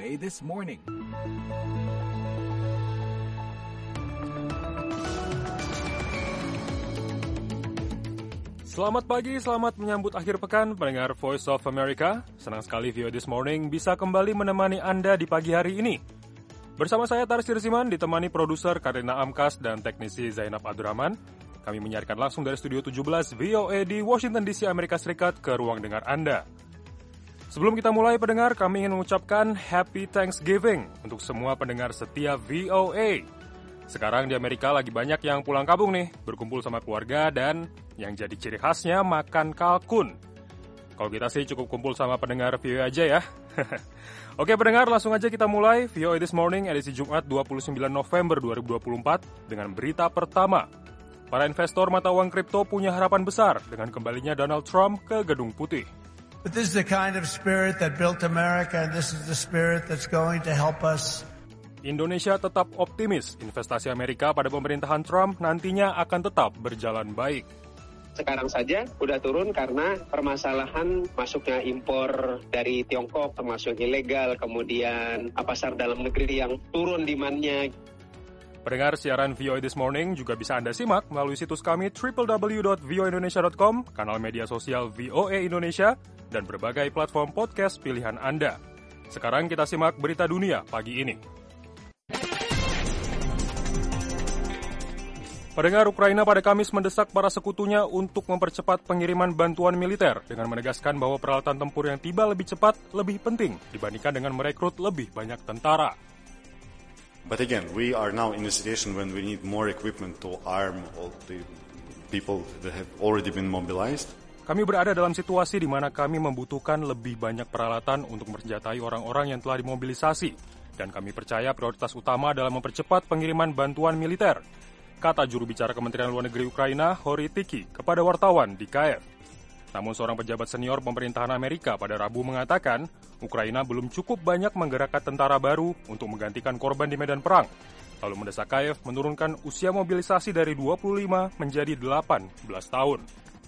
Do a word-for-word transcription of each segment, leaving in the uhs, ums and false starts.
A This Morning. Selamat pagi, selamat menyambut akhir pekan pendengar Voice of America. Senang sekali V O A This Morning bisa kembali menemani Anda di pagi hari ini. Bersama saya Tarsir Siman, ditemani produser Karina Amkas dan teknisi Zainab Abdurrahman. Kami menyiarkan langsung dari Studio tujuh belas V O A di Washington D C, Amerika Serikat ke ruang dengar Anda. Sebelum kita mulai pendengar, kami ingin mengucapkan Happy Thanksgiving untuk semua pendengar setia V O A. Sekarang di Amerika lagi banyak yang pulang kampung nih, berkumpul sama keluarga dan yang jadi ciri khasnya makan kalkun. Kalau kita sih cukup kumpul sama pendengar V O A aja ya. Oke pendengar, langsung aja kita mulai V O A This Morning edisi Jumat dua puluh sembilan November dua ribu dua puluh empat dengan berita pertama. Para investor mata uang kripto punya harapan besar dengan kembalinya Donald Trump ke Gedung Putih. But this is the kind of spirit that built America, and this is the spirit that's going to help us. Indonesia tetap optimis investasi Amerika pada pemerintahan Trump nantinya akan tetap berjalan baik. Sekarang saja udah turun karena permasalahan masuknya impor dari Tiongkok termasuk ilegal, kemudian pasar dalam negeri yang turun demand-nya. Pendengar siaran V O A This Morning juga bisa Anda simak melalui situs kami w w w dot v o a indonesia dot com, kanal media sosial V O A Indonesia, dan berbagai platform podcast pilihan Anda. Sekarang kita simak berita dunia pagi ini. Pendengar, Ukraina pada Kamis mendesak para sekutunya untuk mempercepat pengiriman bantuan militer dengan menegaskan bahwa peralatan tempur yang tiba lebih cepat lebih penting dibandingkan dengan merekrut lebih banyak tentara. But again, we are now in a situation when we need more equipment to arm all the people that have already been mobilized. Kami berada dalam situasi di mana kami membutuhkan lebih banyak peralatan untuk mensenjatai orang-orang yang telah dimobilisasi, dan kami percaya prioritas utama adalah mempercepat pengiriman bantuan militer, kata juru bicara Kementerian Luar Negeri Ukraina, Hori Tiki, kepada wartawan di Kiev. Namun seorang pejabat senior pemerintahan Amerika pada Rabu mengatakan, Ukraina belum cukup banyak menggerakkan tentara baru untuk menggantikan korban di medan perang, lalu mendesak Kiev menurunkan usia mobilisasi dari dua puluh lima menjadi delapan belas tahun.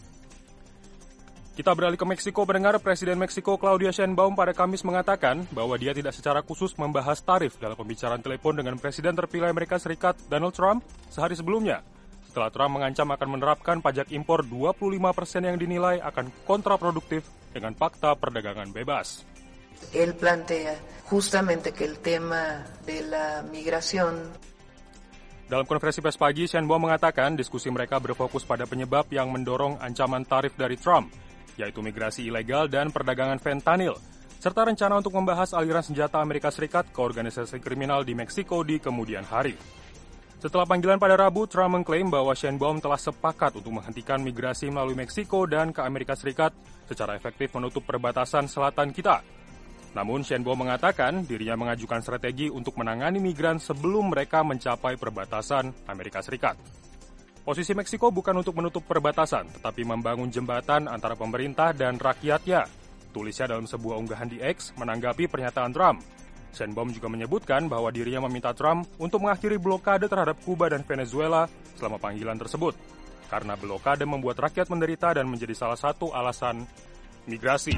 Kita beralih ke Meksiko, pendengar. Presiden Meksiko Claudia Sheinbaum pada Kamis mengatakan bahwa dia tidak secara khusus membahas tarif dalam pembicaraan telepon dengan Presiden terpilih Amerika Serikat Donald Trump sehari sebelumnya, setelah Trump mengancam akan menerapkan pajak impor dua puluh lima persen yang dinilai akan kontraproduktif dengan fakta perdagangan bebas. Él plantea justamente que el tema de la migración. Dalam konferensi pers pagi, Sheinbaum mengatakan diskusi mereka berfokus pada penyebab yang mendorong ancaman tarif dari Trump, yaitu migrasi ilegal dan perdagangan fentanyl, serta rencana untuk membahas aliran senjata Amerika Serikat ke organisasi kriminal di Meksiko di kemudian hari. Setelah panggilan pada Rabu, Trump mengklaim bahwa Sheinbaum telah sepakat untuk menghentikan migrasi melalui Meksiko dan ke Amerika Serikat secara efektif menutup perbatasan selatan kita. Namun Sheinbaum mengatakan dirinya mengajukan strategi untuk menangani migran sebelum mereka mencapai perbatasan Amerika Serikat. Posisi Meksiko bukan untuk menutup perbatasan, tetapi membangun jembatan antara pemerintah dan rakyatnya, tulisnya dalam sebuah unggahan di X menanggapi pernyataan Trump. Sheinbaum juga menyebutkan bahwa dirinya meminta Trump untuk mengakhiri blokade terhadap Kuba dan Venezuela selama panggilan tersebut, karena blokade membuat rakyat menderita dan menjadi salah satu alasan migrasi.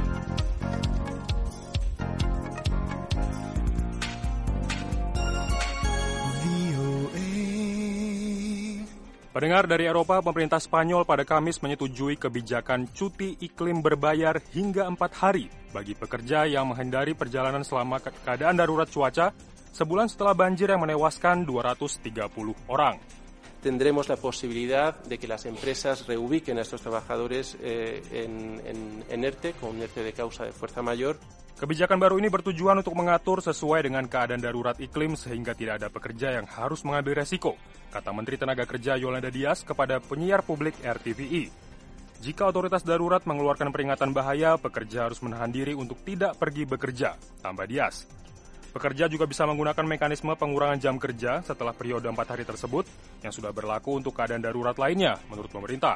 Pendengar, dari Eropa, pemerintah Spanyol pada Kamis menyetujui kebijakan cuti iklim berbayar hingga empat hari bagi pekerja yang menghindari perjalanan selama keadaan darurat cuaca sebulan setelah banjir yang menewaskan dua ratus tiga puluh orang. Tendremos la posibilidad de que las empresas reubiquen a estos trabajadores eh, en, en, en ERTE, con un ERTE de causa de fuerza mayor. Kebijakan baru ini bertujuan untuk mengatur sesuai dengan keadaan darurat iklim sehingga tidak ada pekerja yang harus mengambil resiko, kata Menteri Tenaga Kerja Yolanda Díaz kepada penyiar publik R T V I. Jika otoritas darurat mengeluarkan peringatan bahaya, pekerja harus menahan diri untuk tidak pergi bekerja, tambah Díaz. Pekerja juga bisa menggunakan mekanisme pengurangan jam kerja setelah periode empat hari tersebut yang sudah berlaku untuk keadaan darurat lainnya, menurut pemerintah.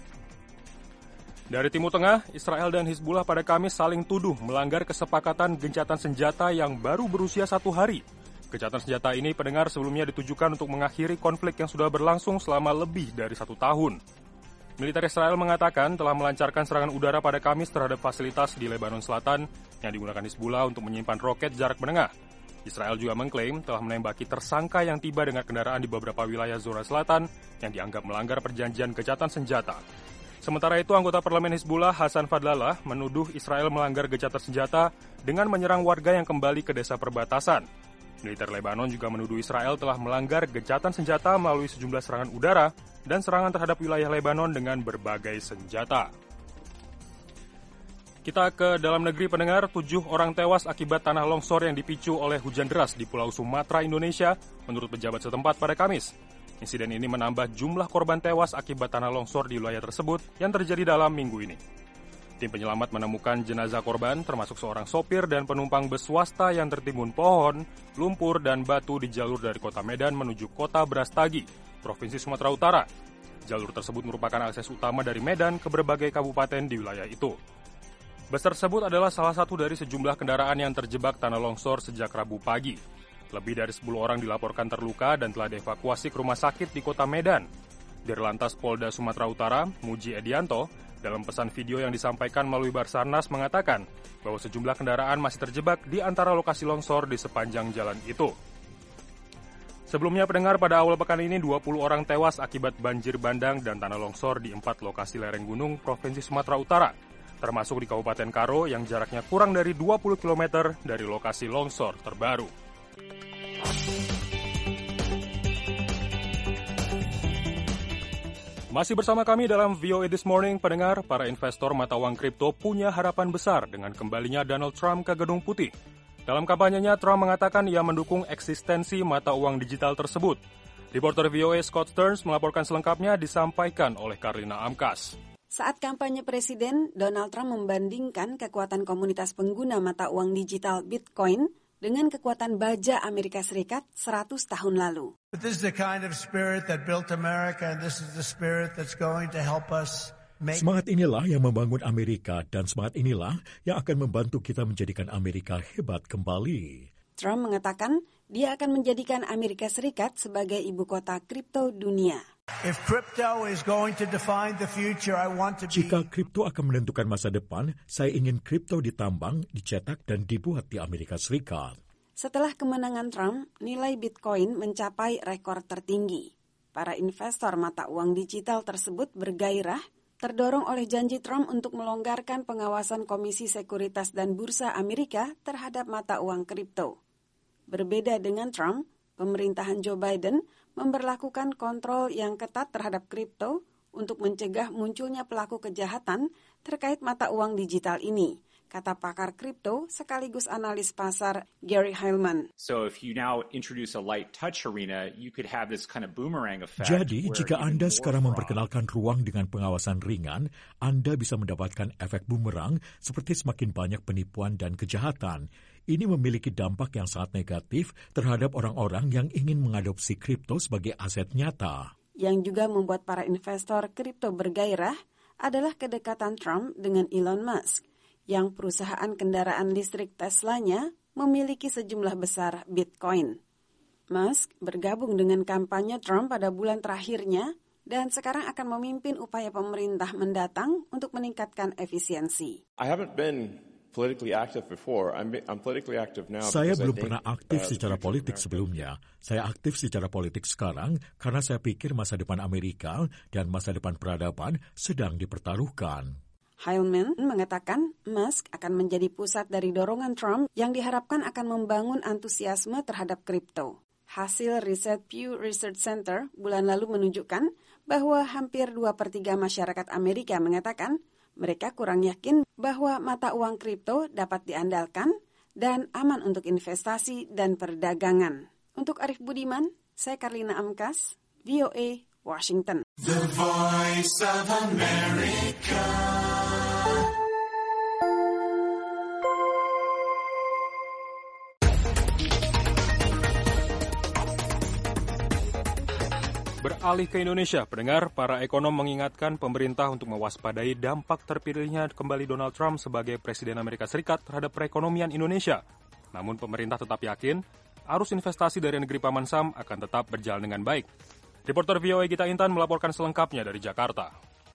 Dari Timur Tengah, Israel dan Hizbullah pada Kamis saling tuduh melanggar kesepakatan gencatan senjata yang baru berusia satu hari. Gencatan senjata ini, pendengar, sebelumnya ditujukan untuk mengakhiri konflik yang sudah berlangsung selama lebih dari satu tahun. Militer Israel mengatakan telah melancarkan serangan udara pada Kamis terhadap fasilitas di Lebanon Selatan yang digunakan Hizbullah untuk menyimpan roket jarak menengah, Israel juga mengklaim telah menembaki tersangka yang tiba dengan kendaraan di beberapa wilayah zona selatan yang dianggap melanggar perjanjian gencatan senjata. Sementara itu, anggota parlemen Hizbullah Hassan Fadlallah menuduh Israel melanggar gencatan senjata dengan menyerang warga yang kembali ke desa perbatasan. Militer Lebanon juga menuduh Israel telah melanggar gencatan senjata melalui sejumlah serangan udara dan serangan terhadap wilayah Lebanon dengan berbagai senjata. Kita ke dalam negeri, pendengar. Tujuh orang tewas akibat tanah longsor yang dipicu oleh hujan deras di Pulau Sumatera, Indonesia, menurut pejabat setempat pada Kamis. Insiden ini menambah jumlah korban tewas akibat tanah longsor di wilayah tersebut yang terjadi dalam minggu ini. Tim penyelamat menemukan jenazah korban, termasuk seorang sopir dan penumpang bus swasta yang tertimbun pohon, lumpur, dan batu di jalur dari kota Medan menuju kota Brastagi, Provinsi Sumatera Utara. Jalur tersebut merupakan akses utama dari Medan ke berbagai kabupaten di wilayah itu. Bus tersebut adalah salah satu dari sejumlah kendaraan yang terjebak tanah longsor sejak Rabu pagi. Lebih dari sepuluh orang dilaporkan terluka dan telah dievakuasi ke rumah sakit di kota Medan. Dirlantas Polda Sumatera Utara, Muji Edianto, dalam pesan video yang disampaikan melalui Basarnas mengatakan bahwa sejumlah kendaraan masih terjebak di antara lokasi longsor di sepanjang jalan itu. Sebelumnya, pendengar, pada awal pekan ini dua puluh orang tewas akibat banjir bandang dan tanah longsor di empat lokasi lereng gunung Provinsi Sumatera Utara, termasuk di Kabupaten Karo yang jaraknya kurang dari dua puluh kilometer dari lokasi longsor terbaru. Masih bersama kami dalam V O A This Morning, pendengar. Para investor mata uang kripto punya harapan besar dengan kembalinya Donald Trump ke Gedung Putih. Dalam kampanyenya, Trump mengatakan ia mendukung eksistensi mata uang digital tersebut. Reporter V O A Scott Stearns melaporkan selengkapnya, disampaikan oleh Karlina Amkas. Saat kampanye presiden, Donald Trump membandingkan kekuatan komunitas pengguna mata uang digital Bitcoin dengan kekuatan baja Amerika Serikat seratus tahun lalu. But this is the kind of spirit that built America, and this is the spirit that's going to help us make... Semangat inilah yang membangun Amerika, dan semangat inilah yang akan membantu kita menjadikan Amerika hebat kembali. Trump mengatakan dia akan menjadikan Amerika Serikat sebagai ibu kota kripto dunia. If crypto is going to define the future, I want to be... Jika kripto akan menentukan masa depan, saya ingin kripto ditambang, dicetak, dan dibuat di Amerika Serikat. Setelah kemenangan Trump, nilai Bitcoin mencapai rekor tertinggi. Para investor mata uang digital tersebut bergairah, terdorong oleh janji Trump untuk melonggarkan pengawasan Komisi Sekuritas dan Bursa Amerika terhadap mata uang kripto. Berbeda dengan Trump, pemerintahan Joe Biden memberlakukan kontrol yang ketat terhadap kripto untuk mencegah munculnya pelaku kejahatan terkait mata uang digital ini, kata pakar kripto sekaligus analis pasar Gary Heilman. So if you now introduce a light touch arena, you could have this kind of boomerang effect. Jadi, jika Anda sekarang memperkenalkan ruang dengan pengawasan ringan, Anda bisa mendapatkan efek bumerang seperti semakin banyak penipuan dan kejahatan. Ini memiliki dampak yang sangat negatif terhadap orang-orang yang ingin mengadopsi kripto sebagai aset nyata. Yang juga membuat para investor kripto bergairah adalah kedekatan Trump dengan Elon Musk, yang perusahaan kendaraan listrik Tesla-nya memiliki sejumlah besar Bitcoin. Musk bergabung dengan kampanye Trump pada bulan terakhirnya dan sekarang akan memimpin upaya pemerintah mendatang untuk meningkatkan efisiensi. I haven't been politically active before. I'm, I'm politically active now. Saya belum think, pernah aktif uh, secara politik sebelumnya. Saya aktif secara politik sekarang karena saya pikir masa depan Amerika dan masa depan peradaban sedang dipertaruhkan. Heilman mengatakan Musk akan menjadi pusat dari dorongan Trump yang diharapkan akan membangun antusiasme terhadap kripto. Hasil riset Pew Research Center bulan lalu menunjukkan bahwa hampir dua per tiga masyarakat Amerika mengatakan mereka kurang yakin bahwa mata uang kripto dapat diandalkan dan aman untuk investasi dan perdagangan. Untuk Arif Budiman, saya Karlina Amkas, V O A, Washington. The Voice of America. Beralih ke Indonesia, pendengar, para ekonom mengingatkan pemerintah untuk mewaspadai dampak terpilihnya kembali Donald Trump sebagai Presiden Amerika Serikat terhadap perekonomian Indonesia. Namun pemerintah tetap yakin arus investasi dari negeri Paman Sam akan tetap berjalan dengan baik. Reporter V O A Gita Intan melaporkan selengkapnya dari Jakarta.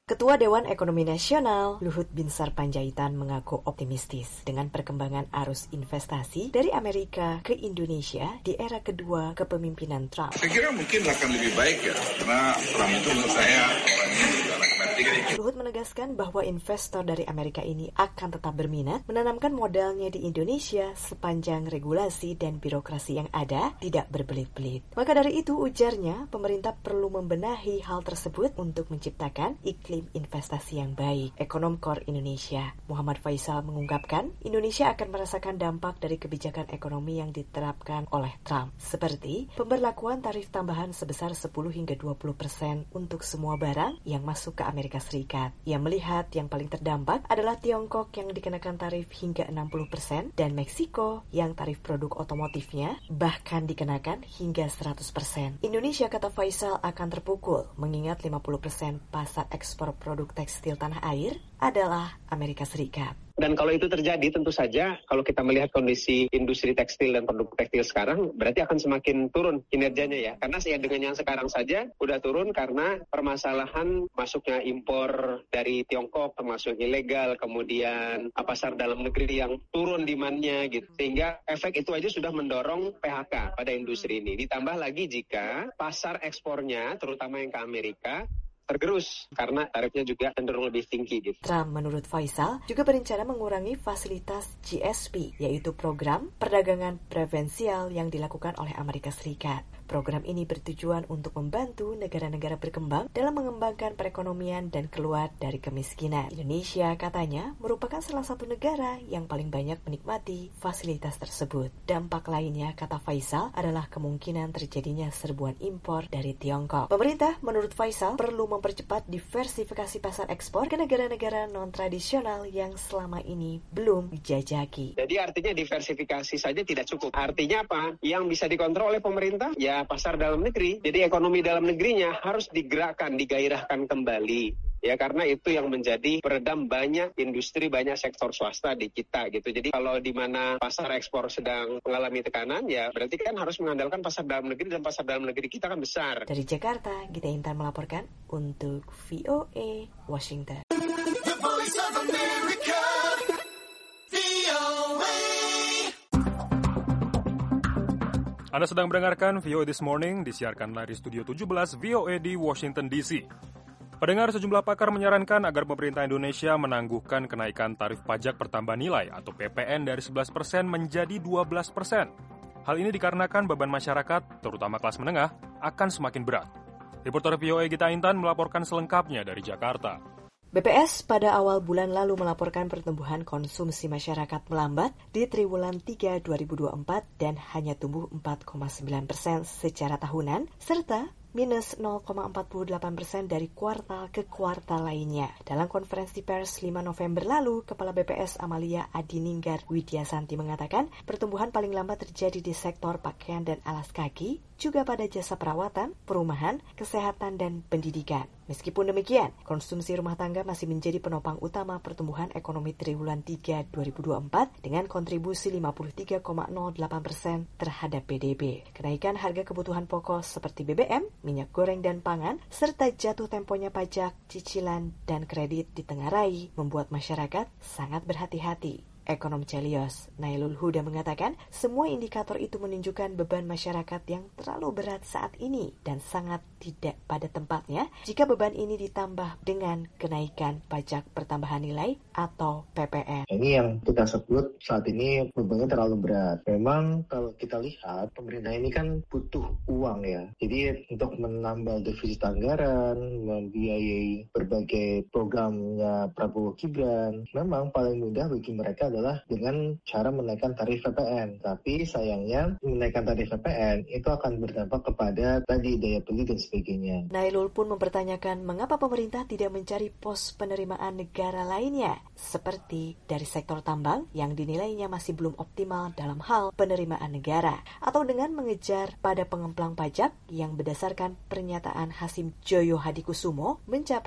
Ketua Dewan Ekonomi Nasional, Luhut Binsar Panjaitan mengaku optimistis dengan perkembangan arus investasi dari Amerika ke Indonesia di era kedua kepemimpinan Trump. Saya kira mungkin akan lebih baik ya, karena Trump itu menurut saya orangnya juga anak Luhut menegaskan bahwa investor dari Amerika ini akan tetap berminat menanamkan modalnya di Indonesia sepanjang regulasi dan birokrasi yang ada tidak berbelit-belit. Maka dari itu, ujarnya, pemerintah perlu membenahi hal tersebut untuk menciptakan iklim investasi yang baik. Ekonom Core Indonesia, Muhammad Faisal mengungkapkan, Indonesia akan merasakan dampak dari kebijakan ekonomi yang diterapkan oleh Trump, seperti pemberlakuan tarif tambahan sebesar sepuluh hingga dua puluh persen untuk semua barang yang masuk ke Amerika Serikat. Ia melihat yang paling terdampak adalah Tiongkok yang dikenakan tarif hingga enam puluh persen dan Meksiko yang tarif produk otomotifnya bahkan dikenakan hingga seratus persen. Indonesia, kata Faisal, akan terpukul mengingat lima puluh persen pasar ekspor produk tekstil tanah air adalah Amerika Serikat. Dan kalau itu terjadi, tentu saja kalau kita melihat kondisi industri tekstil dan produk tekstil sekarang, berarti akan semakin turun kinerjanya ya. Karena ya dengan yang sekarang saja udah turun karena permasalahan masuknya impor dari Tiongkok termasuk ilegal, kemudian pasar dalam negeri yang turun demand-nya gitu. Sehingga efek itu aja sudah mendorong P H K pada industri ini. Ditambah lagi jika pasar ekspornya, terutama yang ke Amerika, tergerus karena tarifnya juga cenderung lebih tinggi gitu. Trump, menurut Faisal, juga berencana mengurangi fasilitas G S P, yaitu program perdagangan preferensial yang dilakukan oleh Amerika Serikat. Program ini bertujuan untuk membantu negara-negara berkembang dalam mengembangkan perekonomian dan keluar dari kemiskinan. Indonesia, katanya, merupakan salah satu negara yang paling banyak menikmati fasilitas tersebut. Dampak lainnya, kata Faisal, adalah kemungkinan terjadinya serbuan impor dari Tiongkok. Pemerintah, menurut Faisal, perlu mempercepat diversifikasi pasar ekspor ke negara-negara non-tradisional yang selama ini belum dijajaki. Jadi artinya diversifikasi saja tidak cukup. Artinya apa? Yang bisa dikontrol oleh pemerintah, ya pasar dalam negeri. Jadi ekonomi dalam negerinya harus digerakkan, digairahkan kembali. Ya karena itu yang menjadi peredam banyak industri, banyak sektor swasta di kita gitu. Jadi kalau di mana pasar ekspor sedang mengalami tekanan, ya berarti kan harus mengandalkan pasar dalam negeri, dan pasar dalam negeri kita kan besar. Dari Jakarta, Gita Intan melaporkan untuk V O A Washington. The Voice of America, V O A. Anda sedang mendengarkan V O A This Morning, disiarkan dari Studio tujuh belas V O A di Washington D C. Pendengar, sejumlah pakar menyarankan agar pemerintah Indonesia menangguhkan kenaikan tarif pajak pertambahan nilai atau P P N dari sebelas persen menjadi dua belas persen. Hal ini dikarenakan beban masyarakat, terutama kelas menengah, akan semakin berat. Reporter V O A Gita Intan melaporkan selengkapnya dari Jakarta. B P S pada awal bulan lalu melaporkan pertumbuhan konsumsi masyarakat melambat di triwulan tiga dua ribu dua puluh empat dan hanya tumbuh empat koma sembilan persen secara tahunan, serta minus nol koma empat puluh delapan persen dari kuartal ke kuartal lainnya. Dalam konferensi pers lima November lalu, Kepala B P S Amalia Adininggar Widyasanti mengatakan pertumbuhan paling lambat terjadi di sektor pakaian dan alas kaki, juga pada jasa perawatan, perumahan, kesehatan, dan pendidikan. Meskipun demikian, konsumsi rumah tangga masih menjadi penopang utama pertumbuhan ekonomi triwulan tiga dua ribu dua puluh empat dengan kontribusi lima puluh tiga koma nol delapan persen terhadap P D B. Kenaikan harga kebutuhan pokok seperti B B M, minyak goreng dan pangan, serta jatuh temponya pajak, cicilan, dan kredit ditengarai membuat masyarakat sangat berhati-hati. Ekonom Celios, Nailul Huda mengatakan, semua indikator itu menunjukkan beban masyarakat yang terlalu berat saat ini dan sangat tidak pada tempatnya jika beban ini ditambah dengan kenaikan pajak pertambahan nilai atau P P N. Ini yang kita sebut saat ini bebannya terlalu berat. Memang kalau kita lihat, pemerintah ini kan butuh uang ya. Jadi untuk menambal defisit anggaran, membiayai berbagai programnya Prabowo Gibran, memang paling mudah bagi mereka adalah dengan cara menaikkan tarif P P N. Tapi sayangnya menaikkan tarif P P N itu akan berdampak kepada tadi daya beli dan sebagainya. Nailul pun mempertanyakan mengapa pemerintah tidak mencari pos penerimaan negara lainnya, seperti dari sektor tambang yang dinilainya masih belum optimal dalam hal penerimaan negara, atau dengan mengejar pada pengemplang pajak yang berdasarkan pernyataan Hasim Joyo Hadikusumo mencapai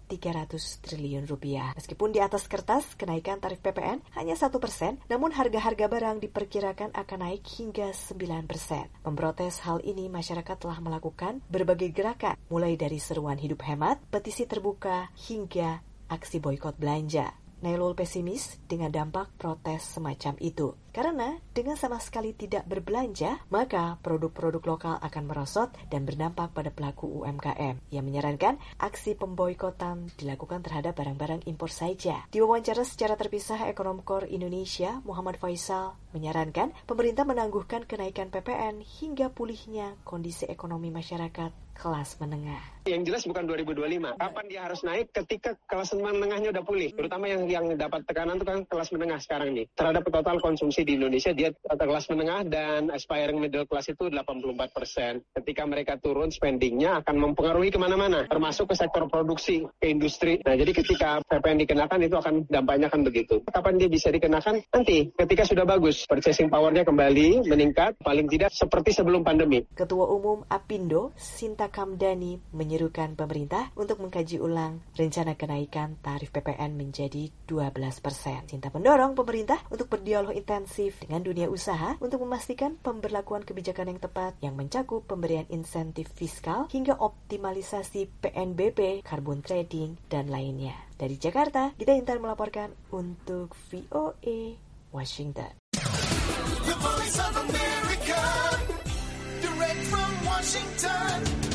tiga ratus triliun rupiah. Meskipun di atas kertas kenaikan tarif P P N hanya satu persen, namun harga-harga barang diperkirakan akan naik hingga sembilan persen. Memprotes hal ini, masyarakat telah melakukan berbagai gerakan, mulai dari seruan hidup hemat, petisi terbuka, hingga aksi boikot belanja. Nailul pesimis dengan dampak protes semacam itu. Karena dengan sama sekali tidak berbelanja, maka produk-produk lokal akan merosot dan berdampak pada pelaku U M K M. Ia menyarankan aksi pemboikotan dilakukan terhadap barang-barang impor saja. Di wawancara secara terpisah, Ekonom Core Indonesia, Muhammad Faisal, menyarankan pemerintah menangguhkan kenaikan P P N hingga pulihnya kondisi ekonomi masyarakat kelas menengah. Yang jelas bukan dua ribu dua puluh lima. Kapan dia harus naik? Ketika kelas menengahnya udah pulih. Terutama yang yang dapat tekanan itu kan kelas menengah sekarang nih. Terhadap total konsumsi di Indonesia, dia kelas menengah dan aspiring middle class itu delapan puluh empat persen. Ketika mereka turun, spendingnya akan mempengaruhi kemana-mana, termasuk ke sektor produksi, ke industri. Nah, jadi ketika P P N dikenakan, itu akan dampaknya kan begitu. Kapan dia bisa dikenakan? Nanti, ketika sudah bagus, purchasing power-nya kembali meningkat, paling tidak seperti sebelum pandemi. Ketua Umum Apindo, Sinta Kamdani, menyerukan pemerintah untuk mengkaji ulang rencana kenaikan tarif P P N menjadi dua belas persen. Sinta mendorong pemerintah untuk berdialog intensif dengan dunia usaha untuk memastikan pemberlakuan kebijakan yang tepat yang mencakup pemberian insentif fiskal hingga optimalisasi P N B P, carbon trading, dan lainnya. Dari Jakarta, Gita Intan melaporkan untuk V O A Washington. The Voice of America, direct from Washington.